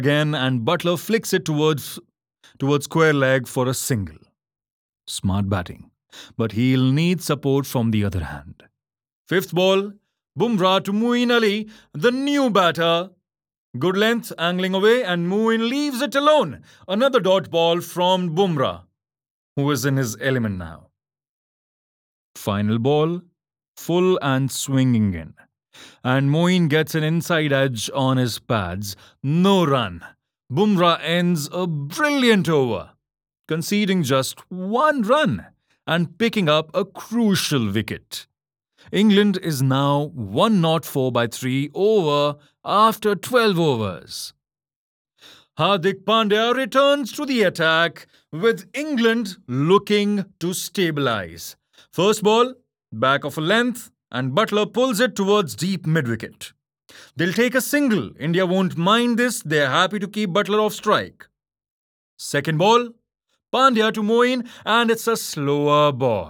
again and Butler flicks it towards square leg for a single. Smart batting. But he'll need support from the other hand. Fifth ball, Bumrah to Muin Ali, the new batter. Good length, angling away, and Muin leaves it alone. Another dot ball from Bumrah, who is in his element now. Final ball, full and swinging in. And Moeen gets an inside edge on his pads. No run. Bumrah ends a brilliant over, conceding just one run and picking up a crucial wicket. England is now 104 by 3 over after 12 overs. Hardik Pandya returns to the attack with England looking to stabilise. First ball, back of a length, and Butler pulls it towards deep mid-wicket. They'll take a single. India won't mind this. They're happy to keep Butler off strike. Second ball, Pandya to Moeen, and it's a slower ball.